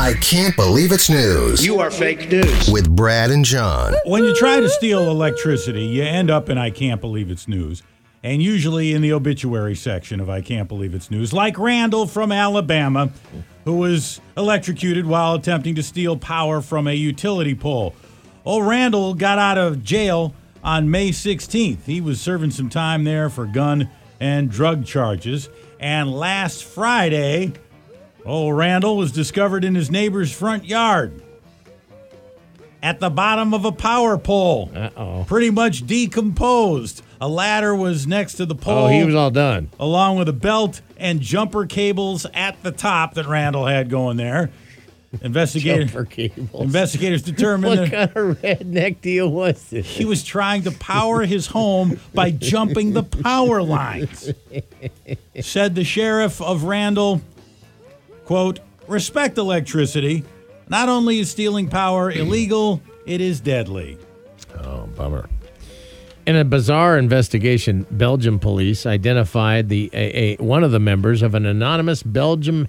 I Can't Believe It's News. You are fake news. With Brad and John. When you try to steal electricity, you end up in I Can't Believe It's News. And usually in the obituary section of I Can't Believe It's News. Like Randall from Alabama, who was electrocuted while attempting to steal power from a utility pole. Old Randall got out of jail on May 16th. He was serving some time there for gun and drug charges. And last Friday, old Randall was discovered in his neighbor's front yard at the bottom of a power pole. Pretty much decomposed. A ladder was next to the pole. Oh, he was all done. Along with a belt and jumper cables at the top that Randall had going there. Jumper cables. Investigators determined What kind of redneck deal was this? he was trying to power his home by jumping the power lines. Said the sheriff of Randall, quote, "Respect electricity. Not only is stealing power illegal, it is deadly." Oh, bummer. In a bizarre investigation, Belgium police identified one of the members of an anonymous Belgium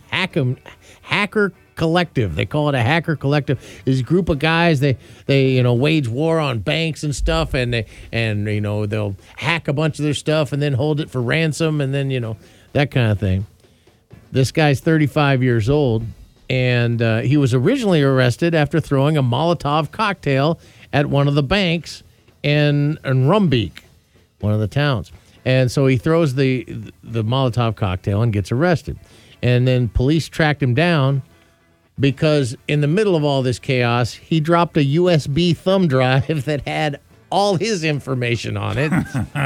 hacker collective. They call it a hacker collective. This group of guys, they wage war on banks and stuff, and they'll hack a bunch of their stuff and then hold it for ransom, and then that kind of thing. This guy's 35 years old, and he was originally arrested after throwing a Molotov cocktail at one of the banks in Rumbeek, one of the towns. And so he throws the Molotov cocktail and gets arrested. And then police tracked him down because in the middle of all this chaos, he dropped a USB thumb drive that had all his information on it.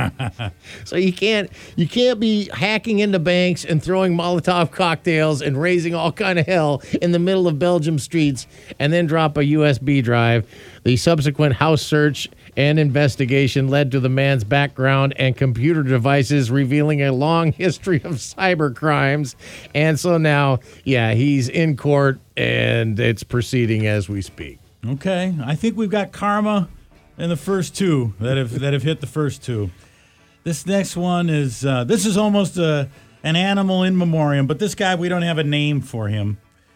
So you can't be hacking into banks and throwing Molotov cocktails and raising all kind of hell in the middle of Belgium streets and then drop a USB drive. The subsequent house search and investigation led to the man's background and computer devices revealing a long history of cyber crimes. And so now, he's in court and it's proceeding as we speak. Okay, I think we've got karma in the first two that have hit the first two. This next one is this is almost an animal in memoriam, but this guy, we don't have a name for him.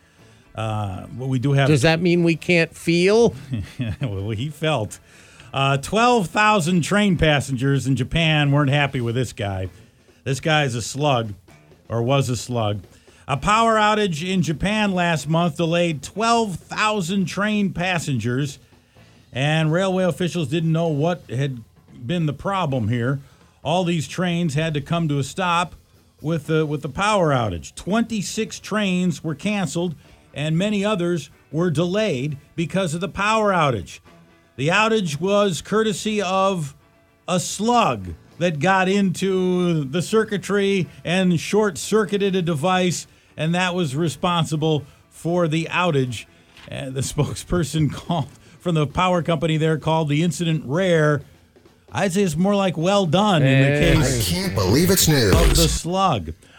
But we do have. Does that mean we can't feel? Well, he felt. 12,000 train passengers in Japan weren't happy with this guy. This guy is a slug, or was a slug. A power outage in Japan last month delayed 12,000 train passengers, and railway officials didn't know what had been the problem here. All these trains had to come to a stop with the power outage. 26 trains were canceled, and many others were delayed because of the power outage. The outage was courtesy of a slug that got into the circuitry and short-circuited a device, and that was responsible for the outage. The spokesperson from the power company there called the incident rare. I'd say it's more like well done in the case I Can't Believe It's News. of the slug.